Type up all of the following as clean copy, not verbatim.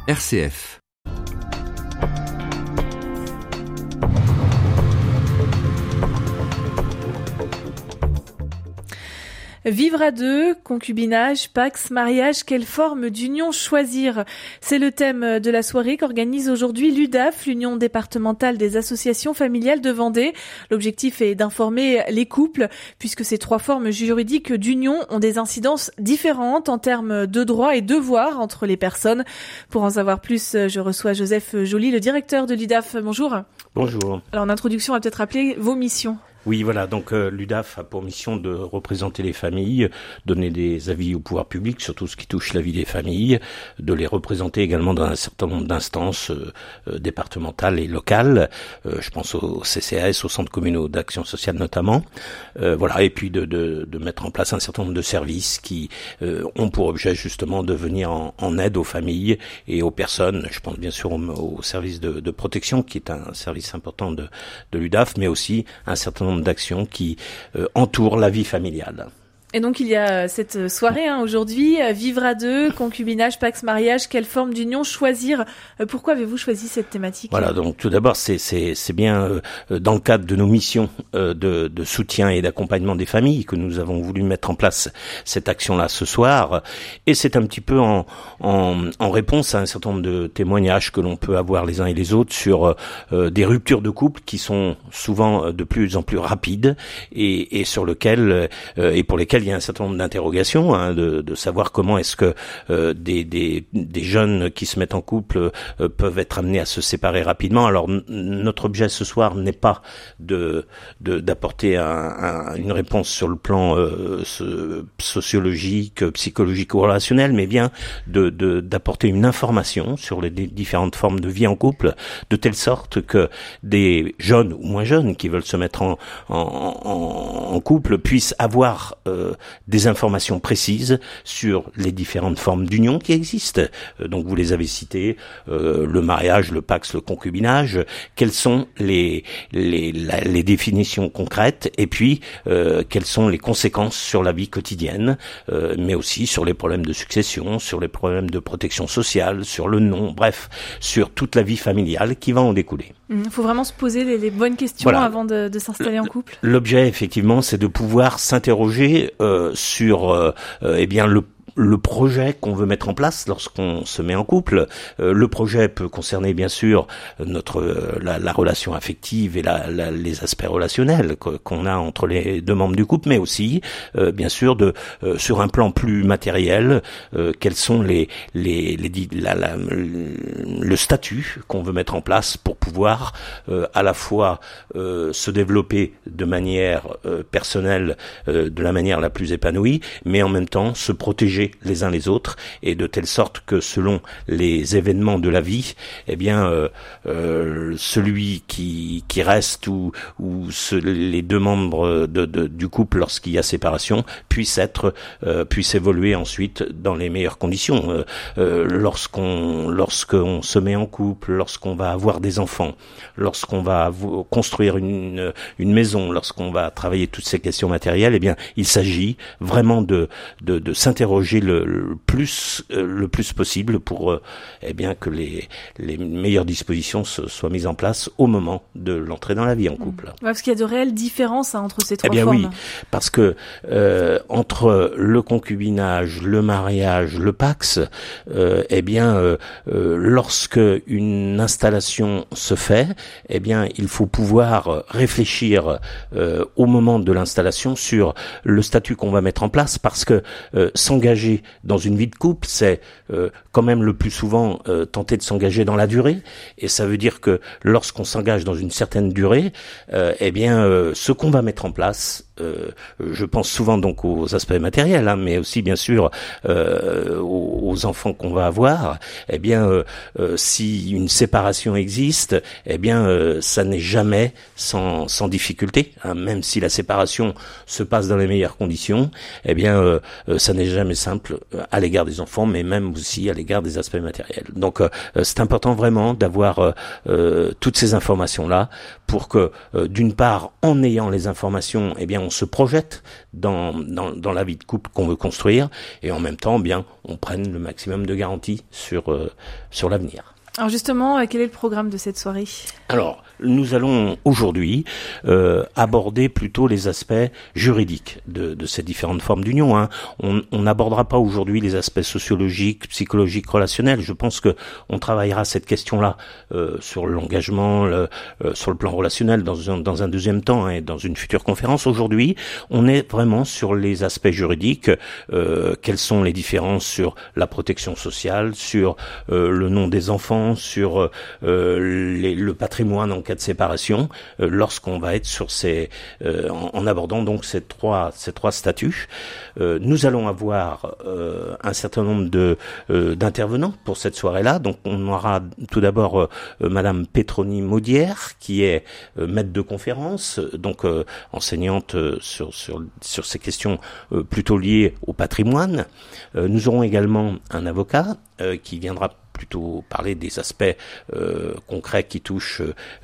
RCF. Vivre à deux, concubinage, pax, mariage, quelle forme d'union choisir? C'est le thème de la soirée qu'organise aujourd'hui l'UDAF, l'Union départementale des associations familiales de Vendée. L'objectif est d'informer les couples, puisque ces trois formes juridiques d'union ont des incidences différentes en termes de droits et devoirs entre les personnes. Pour en savoir plus, je reçois Joseph Joly, le directeur de l'UDAF. Bonjour. Bonjour. Alors en introduction, on va peut-être rappeler vos missions. Oui, voilà, donc l'UDAF a pour mission de représenter les familles, donner des avis au pouvoir public sur tout ce qui touche la vie des familles, de les représenter également dans un certain nombre d'instances départementales et locales, je pense au CCAS, aux centres communaux d'action sociale notamment, voilà, et puis de mettre en place un certain nombre de services qui ont pour objet justement de venir en aide aux familles et aux personnes. Je pense bien sûr au service de protection qui est un service important de l'UDAF, mais aussi un certain nombre d'actions qui entourent la vie familiale. Et donc il y a cette soirée aujourd'hui, vivre à deux, concubinage, pax, mariage, quelle forme d'union choisir? Pourquoi avez-vous choisi cette thématique? Voilà, donc tout d'abord c'est bien dans le cadre de nos missions de soutien et d'accompagnement des familles que nous avons voulu mettre en place cette action-là ce soir, et c'est un petit peu en réponse à un certain nombre de témoignages que l'on peut avoir les uns et les autres sur des ruptures de couple qui sont souvent de plus en plus rapides et sur lequel et pour lesquels il y a un certain nombre d'interrogations, de savoir comment est-ce que des jeunes qui se mettent en couple peuvent être amenés à se séparer rapidement. Alors notre objet ce soir n'est pas d'apporter une réponse sur le plan sociologique, psychologique ou relationnel, mais bien d'apporter une information sur les différentes formes de vie en couple, de telle sorte que des jeunes ou moins jeunes qui veulent se mettre en couple puissent avoir des informations précises sur les différentes formes d'union qui existent. Donc vous les avez citées, le mariage, le pax, le concubinage, quelles sont les définitions concrètes, et puis quelles sont les conséquences sur la vie quotidienne, mais aussi sur les problèmes de succession, sur les problèmes de protection sociale, sur le nom, bref, sur toute la vie familiale qui va en découler. Il faut vraiment se poser les bonnes questions avant de s'installer en couple. L'objet, effectivement, c'est de pouvoir s'interroger sur le projet qu'on veut mettre en place lorsqu'on se met en couple. Le projet peut concerner bien sûr la relation affective et les aspects relationnels qu'on a entre les deux membres du couple, mais aussi bien sûr sur un plan plus matériel, quels sont le statut qu'on veut mettre en place pour pouvoir à la fois se développer de manière personnelle, de la manière la plus épanouie, mais en même temps se protéger les uns les autres, et de telle sorte que selon les événements de la vie, celui qui reste ou les deux membres du couple lorsqu'il y a séparation puisse évoluer ensuite dans les meilleures conditions. Lorsqu'on se met en couple, lorsqu'on va avoir des enfants, lorsqu'on va construire une maison, lorsqu'on va travailler toutes ces questions matérielles, il s'agit vraiment de s'interroger le plus possible pour que les meilleures dispositions soient mises en place au moment de l'entrée dans la vie en couple. Parce qu'il y a de réelles différences entre ces trois formes. Oui, parce que entre le concubinage, le mariage, le pax, lorsque une installation se fait, il faut pouvoir réfléchir au moment de l'installation sur le statut qu'on va mettre en place, parce que s'engager dans une vie de couple, c'est quand même le plus souvent tenter de s'engager dans la durée, et ça veut dire que lorsqu'on s'engage dans une certaine durée, ce qu'on va mettre en place, je pense souvent donc aux aspects matériels, mais aussi bien sûr aux enfants qu'on va avoir, si une séparation existe, ça n'est jamais sans difficulté, même si la séparation se passe dans les meilleures conditions, ça n'est jamais simple à l'égard des enfants, mais même aussi à l'égard des aspects matériels. Donc c'est important vraiment d'avoir toutes ces informations-là pour que d'une part, en ayant les informations, on on se projette dans la vie de couple qu'on veut construire, et en même temps, bien, on prenne le maximum de garanties sur l'avenir. Alors justement, quel est le programme de cette soirée ? Alors, nous allons aujourd'hui aborder plutôt les aspects juridiques de ces différentes formes d'union. Hein. On n'abordera pas aujourd'hui les aspects sociologiques, psychologiques, relationnels. Je pense que on travaillera cette question-là sur l'engagement, sur le plan relationnel dans un deuxième temps, hein, et dans une future conférence. Aujourd'hui, on est vraiment sur les aspects juridiques. Quelles sont les différences sur la protection sociale, sur le nom des enfants, sur le patrimoine en cas de séparation, lorsqu'on va être sur en abordant donc ces trois statuts. Nous allons avoir un certain nombre d'intervenants pour cette soirée-là. Donc on aura tout d'abord Madame Petroni Maudière, qui est maître de conférence, donc enseignante sur ces questions plutôt liées au patrimoine. Nous aurons également un avocat qui viendra plutôt parler des aspects concrets qui touchent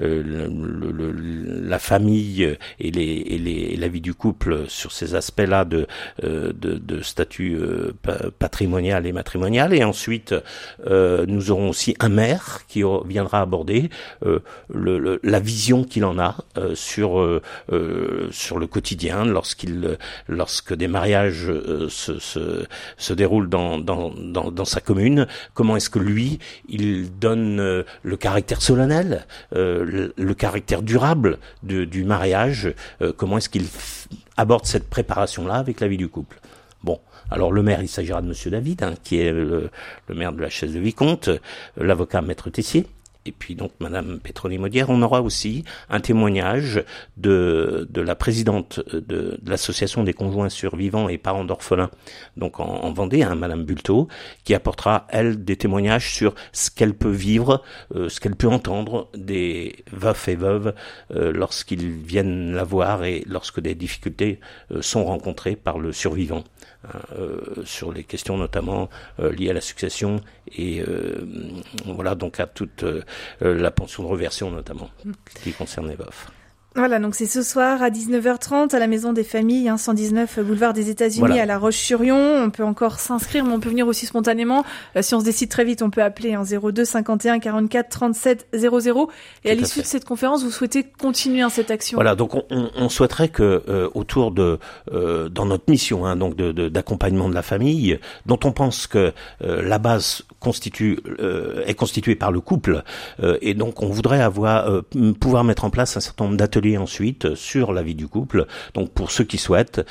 la famille et la vie du couple, sur ces aspects-là de statut patrimonial et matrimonial. Et ensuite, nous aurons aussi un maire qui viendra aborder la vision qu'il en a sur le quotidien lorsque des mariages se déroulent dans sa commune. Comment est-ce que lui, il donne le caractère solennel, le caractère durable du mariage, comment est-ce qu'il aborde cette préparation-là avec la vie du couple. Bon, alors le maire, il s'agira de Monsieur David, hein, qui est le maire de la Chaise de Vicomte, l'avocat Maître Tessier. Et puis donc Madame Petroni Maudière. On aura aussi un témoignage de la présidente de l'association des conjoints survivants et parents d'orphelins, donc en Vendée, hein, Madame Bulto, qui apportera elle des témoignages sur ce qu'elle peut vivre, ce qu'elle peut entendre des veufs et veuves lorsqu'ils viennent la voir et lorsque des difficultés sont rencontrées par le survivant. Sur les questions notamment liées à la succession et voilà, donc à toute la pension de reversion notamment qui concerne les veufs. Voilà, donc c'est ce soir à 19h30 à la Maison des Familles, 119 boulevard des États-Unis, voilà, à La Roche-sur-Yon. On peut encore s'inscrire, mais on peut venir aussi spontanément. Si on se décide très vite, on peut appeler 02 51 44 37 00. Et à l'issue de cette conférence, vous souhaitez continuer cette action. Voilà, donc on souhaiterait que autour dans notre mission, hein, donc d'accompagnement de la famille, dont on pense que la base est constituée par le couple, et donc on voudrait pouvoir mettre en place un certain nombre d'ateliers ensuite sur la vie du couple. Donc pour ceux qui souhaitent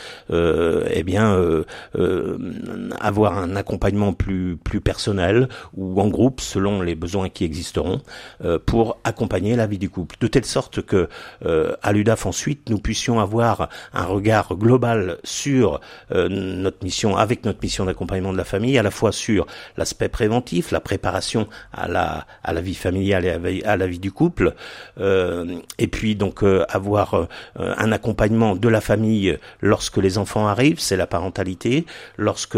avoir un accompagnement plus personnel ou en groupe selon les besoins qui existeront pour accompagner la vie du couple, de telle sorte que à l'UDAF ensuite nous puissions avoir un regard global sur notre mission d'accompagnement de la famille, à la fois sur l'aspect préventif, la préparation à la vie familiale et à la vie du couple, et puis donc avoir un accompagnement de la famille lorsque les enfants arrivent, c'est la parentalité, lorsque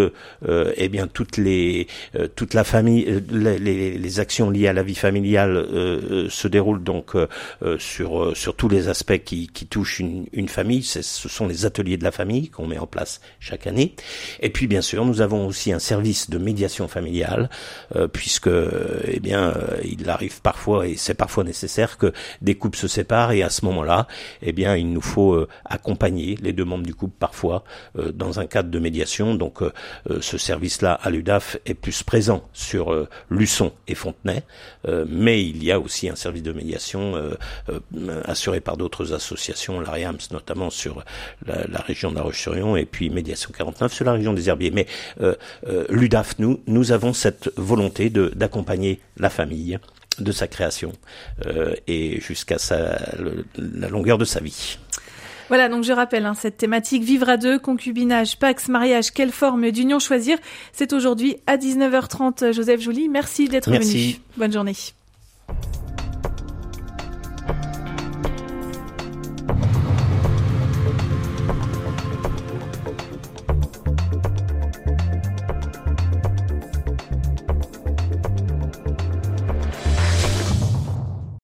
toute la famille, les actions liées à la vie familiale se déroulent donc sur tous les aspects qui touchent une famille. Ce sont les ateliers de la famille qu'on met en place chaque année. Et puis bien sûr, nous avons aussi un service de médiation familiale, puisque il arrive parfois, et c'est parfois nécessaire, que des couples se séparent, et à ce moment-là, il nous faut accompagner les deux membres du couple parfois dans un cadre de médiation. Donc ce service-là à l'UDAF est plus présent sur Luçon et Fontenay, mais il y a aussi un service de médiation assuré par d'autres associations, l'AREAMS notamment sur la région de La Roche-sur-Yon, et puis Médiation 49 sur la région des Herbiers. Mais l'UDAF, nous avons cette volonté d'accompagner la famille de sa création et jusqu'à la longueur de sa vie. Voilà, donc je rappelle cette thématique, vivre à deux, concubinage, pax, mariage, quelle forme d'union choisir? C'est aujourd'hui à 19h30. Joseph Jouly, merci d'être venu. Bonne journée.